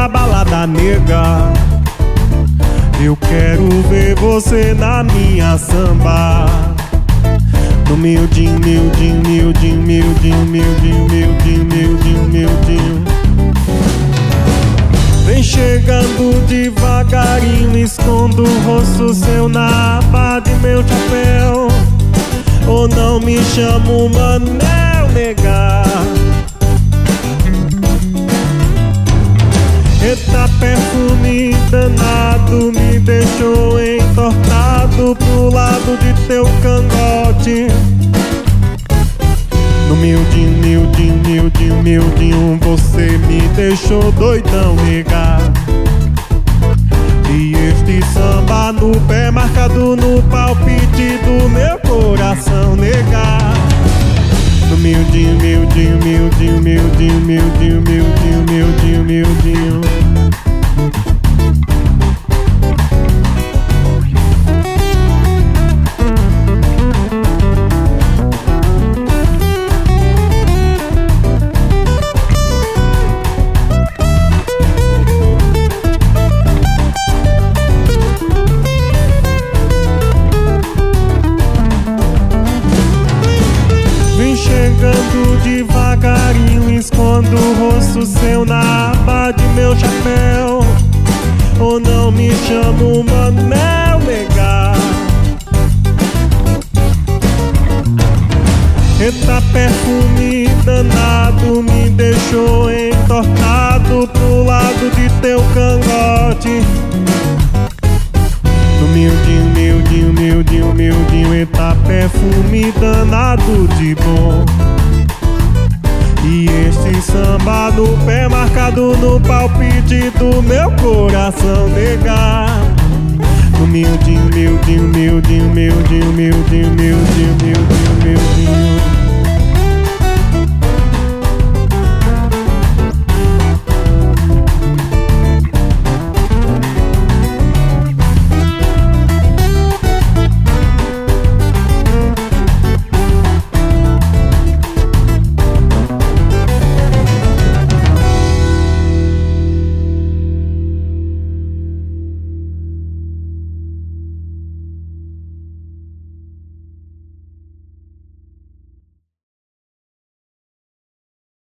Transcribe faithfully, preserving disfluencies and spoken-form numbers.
pra balada, nega. Eu quero ver você na minha samba. No miudinho, miudinho, miudinho, miudinho, miudinho, miudinho, miudinho, miudinho. Vem chegando devagarinho, escondo o rosto seu na aba de meu chapéu. Ou não me chamo Manel, nega. Eita, perfume danado, me deixou entortado pro lado de teu cangote. No miudinho, miudinho, miudinho, miudinho, você me deixou doidão, nega. E este samba no pé, marcado no palpite do meu coração, nega. No miudinho, miudinho, miudinho, miudinho, miudinho, miudinho, miudinho, miudinho. Chegando devagarinho, escondo o rosto seu na aba de meu chapéu. Ou não me chamo Manel, nega. Eita, perfume danado, me deixou entortado pro lado de teu cangote. No miudinho, miudinho, miudinho, miudinho, eita, perfume danado de bom. E este samba no pé, marcado no palpite do meu coração, nega. No miudinho, miudinho, miudinho, miudinho, miudinho, miudinho, miudinho, miudinho.